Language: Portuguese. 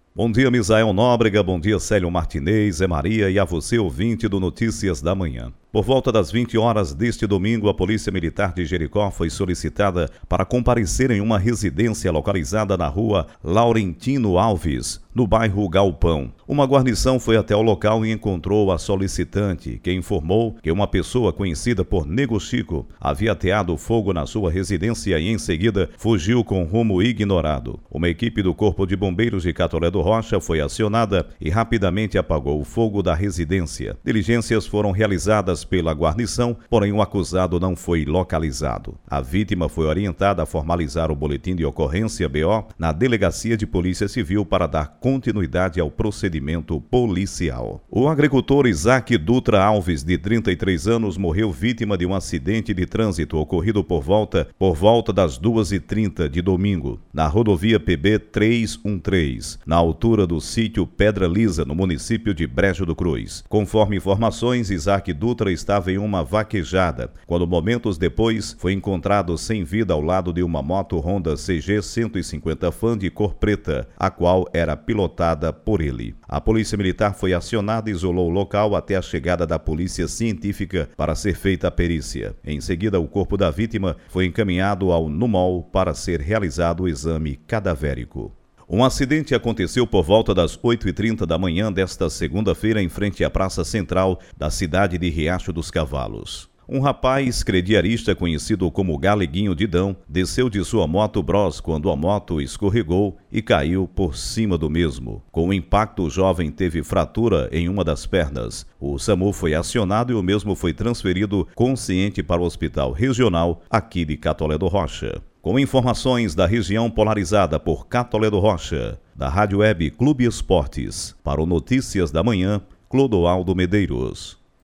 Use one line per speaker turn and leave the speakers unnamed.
Bom dia, Misael Nóbrega, bom dia, Célio Martinez, Zé Maria e a você, ouvinte do Notícias da Manhã. Por volta das 20 horas deste domingo, a Polícia Militar de Jericó foi solicitada para comparecer em uma residência localizada na rua Laurentino Alves, no bairro Galpão. Uma guarnição foi até o local e encontrou a solicitante, que informou que uma pessoa conhecida por Nego Chico havia ateado fogo na sua residência e em seguida fugiu com rumo ignorado. Uma equipe do Corpo de Bombeiros de Catolé do Rocha foi acionada e rapidamente apagou o fogo da residência. Diligências foram realizadas pela guarnição, porém o acusado não foi localizado. A vítima foi orientada a formalizar o boletim de ocorrência BO na Delegacia de Polícia Civil para dar continuidade ao procedimento policial. O agricultor Isaac Dutra Alves, de 33 anos, morreu vítima de um acidente de trânsito ocorrido por volta das 2h30 de domingo, na rodovia PB 313, na altura do sítio Pedra Lisa, no município de Brejo do Cruz. Conforme informações, Isaac Dutra estava em uma vaquejada, quando momentos depois foi encontrado sem vida ao lado de uma moto Honda CG 150 Fan de cor preta, a qual era pilotada por ele. A Polícia Militar foi acionada e isolou o local até a chegada da Polícia Científica para ser feita a perícia. Em seguida, o corpo da vítima foi encaminhado ao NUMOL para ser realizado o exame cadavérico. Um acidente aconteceu por volta das 8h30 da manhã desta segunda-feira em frente à Praça Central da cidade de Riacho dos Cavalos. Um rapaz crediarista conhecido como Galeguinho Didão desceu de sua moto Bros quando a moto escorregou e caiu por cima do mesmo. Com o impacto, o jovem teve fratura em uma das pernas. O SAMU foi acionado e o mesmo foi transferido consciente para o Hospital Regional aqui de Catolé do Rocha. Com informações da região polarizada por Catolé do Rocha, da Rádio Web Clube Esportes, para o Notícias da Manhã, Clodoaldo Medeiros.